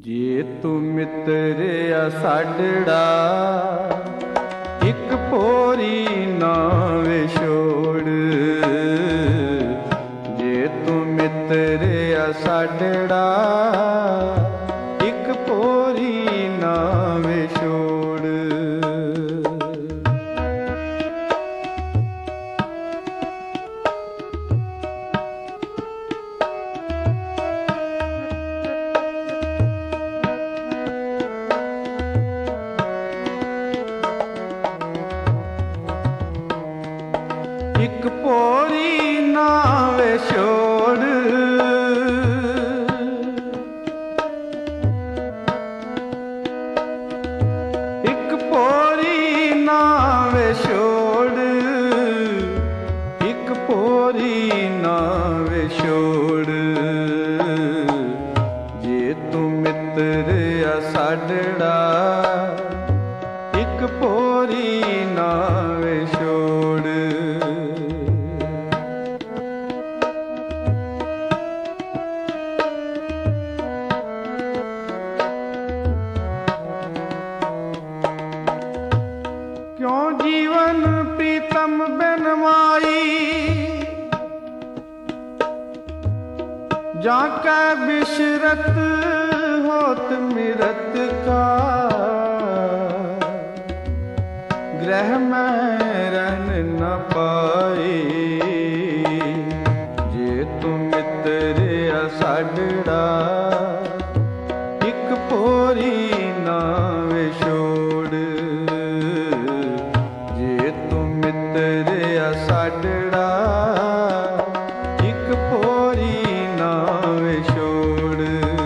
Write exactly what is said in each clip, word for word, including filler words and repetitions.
ਜੇ ਤੂੰ ਮਿੱਤਰਿਆ ਸਾਡੜਾ ਇੱਕ ਪੋਰੀ ਨਾ ਵਿਛੋੜ। ਜੇ ਤੂੰ ਮਿੱਤਰਿਆ ਸਾਡੜਾ ਇੱਕ ਪੋਰੀ ਨਾ ਵਿਛੋੜ। ਇੱਕ ਪੋਰੀ ਨਾ ਵਿਛੋੜ। ਇੱਕ ਪੋਰੀ ਨਾ ਵਿਛੋੜ। ਇੱਕ ਪੋਰੀ ਨਾ ਵਿਛੋੜ। ਜੇ ਤੂੰ ਮਿੱਤਰਿਆ ਸਾਡੜਾ ਇੱਕ ਪੋਰੀ ਨਾ ਵਿਛੋੜ। क्यों जीवन प्रीतम बिन माई जाकै बिशरत होत मिरत का। ग्रह में रहन न पाए। जे तू मित्रिया साडड़ा एक पोरी ना विछोड़। जे तू मित्रिया साडड़ा एक पोरी ना विछोड़।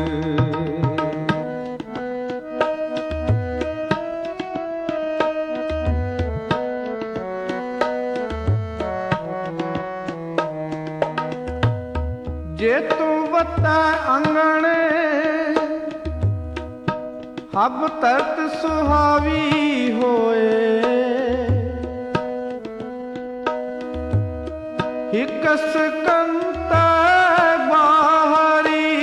जे तू वता अंगणे हब तरत सुहावी होए। हिकस कंता बाहरी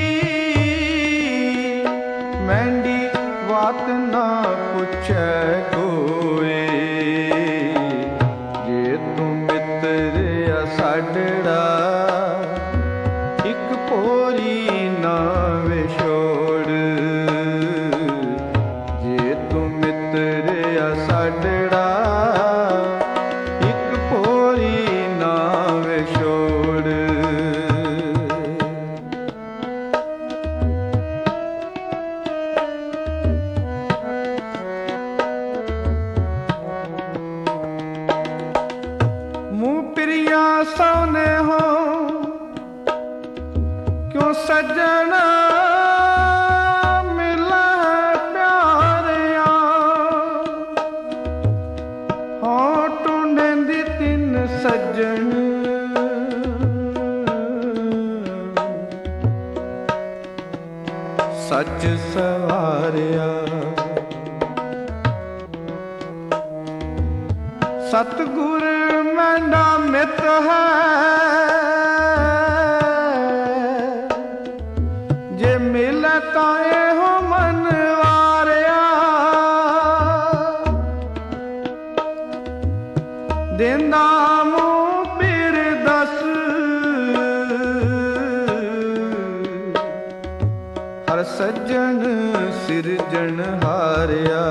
मैंडी बात ना पुछे कोई। जे तू मित्रिया साडड़ा एक पोरी ना विछोड़। जे तू मित्रिया साडड़ा एक पोरी ना विछोड़। मुँह प्रिया सोने हो क्यों सजना मिला है प्यारिया। हो टूंढेंदी तिन सज्जन सच सवारिया। सतगुर मैंडा मित है जे मिले तां एहो मन वारिया। देंदा मूं पीर दस हर सज्जन सिरजन हारिया।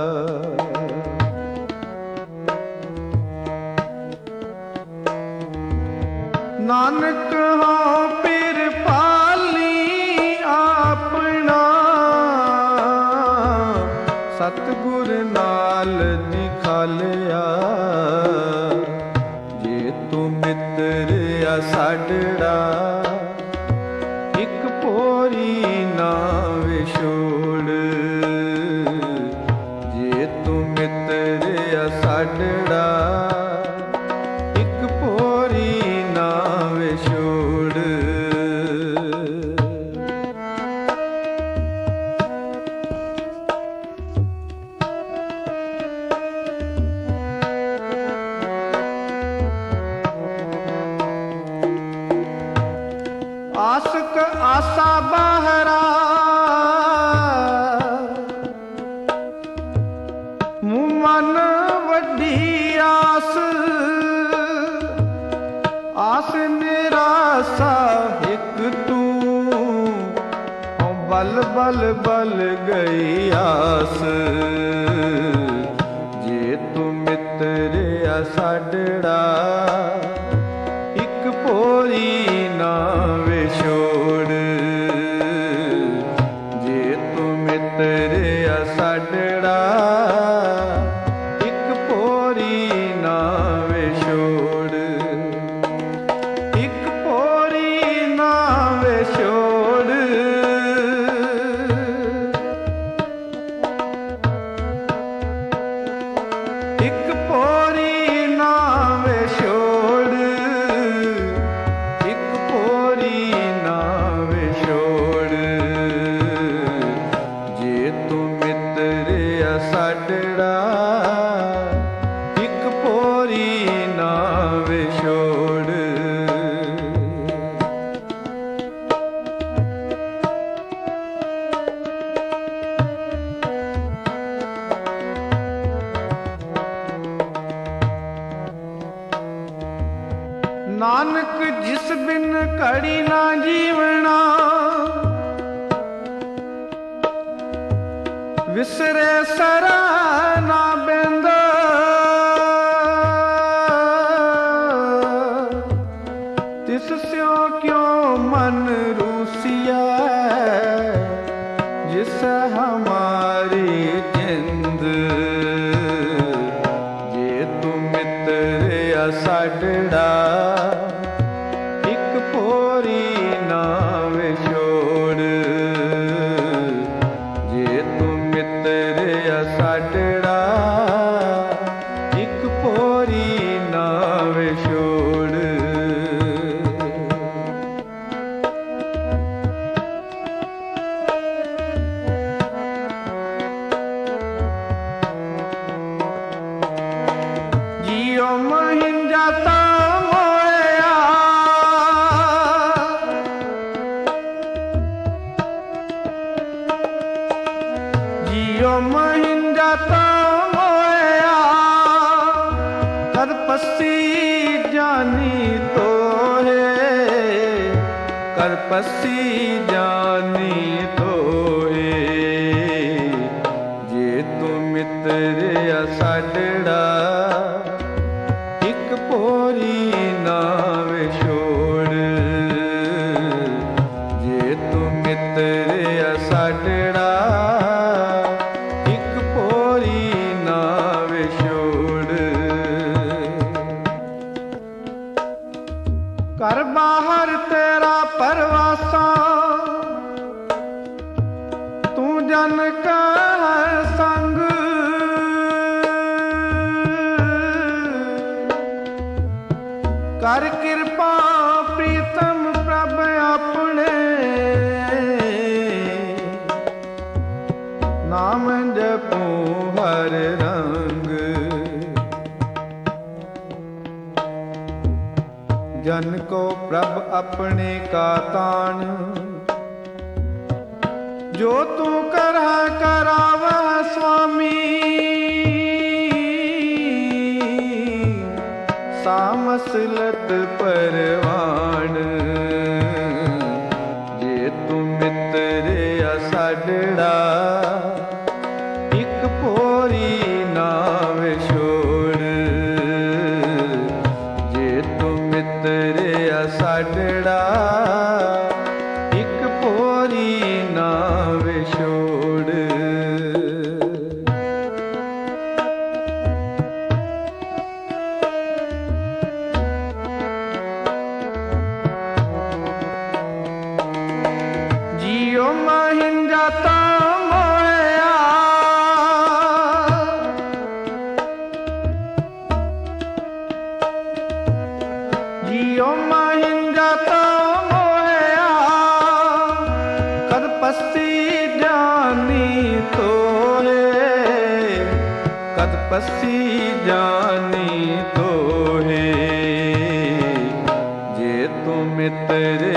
नानक हो पीर पाली अपना सतगुर नाल दिखालिया। जे तू मित्रिया साडड़ा एक पोरी ना विछोड़। जे तू मित्रिया साडड़ा एक पोरी ना विछोड़। बल बल बल गई आस, जे तू मित्र साडड़ा इक पोरी ना विछोड़। जे तू मित्र साडड़ा इक पोरी ना विछोड़, इक पोरी ना विछोड़। इक पोरी ना विछोड़, इक पोरी ना विछोड़। जे तू मित्र साडड़ा इक पोरी ना विछोड़। नानक जिस बिन घड़ी ना जीवना, विसरे सरा ना बेंदा। तिस स्यों क्यों मन रूसिया, जिस हमारी जिंद। जे तू मित्र साडड़ा इक पोरी ना विछोड़। जे तू मित्र साडड़ा इक पोरी ना विछोड़। जियो महिंजा ता मोया, जियो महिंजा ता मोया। कर पसी जानी तो है, कर पसी जानी तो है। जे तू मित्र साडड़ा इक पोरी ना विछोड़। जे तू मित्र साडड़ा इक पोरी ना विछोड़। घर बाहर तेरा परवासा, तू जन का संग। कर कृपा प्रीतम प्रभ अपने, नाम जपू हर रंग। जन को प्रभ अपने का तान, जो तू करह करावह स्वामी। सामसलत परवान, जे तू मित्र साडड़ा इक पोरी ना विछोड़। जे तू मित्र साडड़ा इक पोरी ना विछोड़। जियो महिंजा ता मोया, जियो महिंजा ता मोया। कर पसी जानी तो है, कद पसी जानी तो है। जे तू मित्र